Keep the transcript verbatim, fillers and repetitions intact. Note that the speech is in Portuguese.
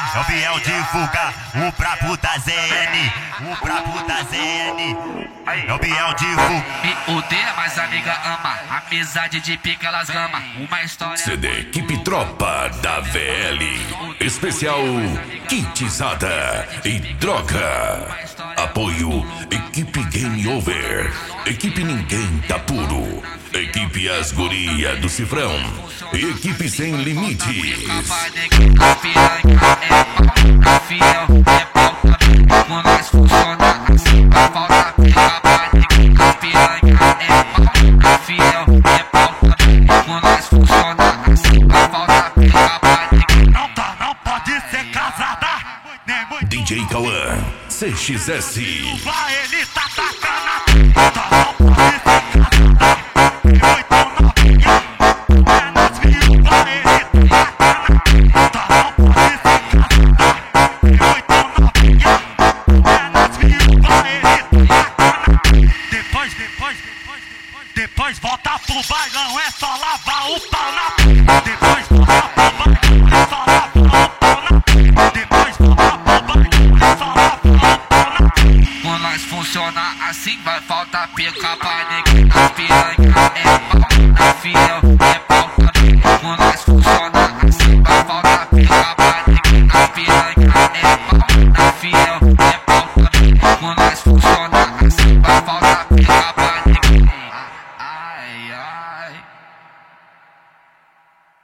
Eu viel divulgar o brabo da Z N, o brabo da Z N. Eu viel divulgar. Me odeia, mas a amiga ama. Amizade de pica, elas gama. Uma história. C D Equipe Tropa da V L. Especial Kitizada e Droga. Apoio Equipe Game Over. Equipe Ninguém Tá Puro. Equipe As Guria do Cifrão. E Equipe Sem Limites. A piranha é pau, a fiel é pau também. Com nós funciona assim, não falta pica pra ninguém. A piranha é pau, a fiel é pau também. Com nós funciona assim, não falta pica pra ninguém. Não tá, não pode ser casada, nem muito. D J Cauã, C X S. Vai, ele tá tacando a puta, não pode ser casada. Muito novinha, é nas viúvas, ele tá tacando a puta, não pode ser casada. Muito novinha, é nas viúvas, ele tá tacando a puta. Depois, depois, depois, depois, depois volta pro bailão, é só lavar o pau na puta. Depois volta pro bailão, é só lavar o pau na puta. Depois volta pro bailão, é só lavar o pau na puta. Com nós funciona assim, vai faltar pica pra ninguém. A piranha é pau, a fiel é pau.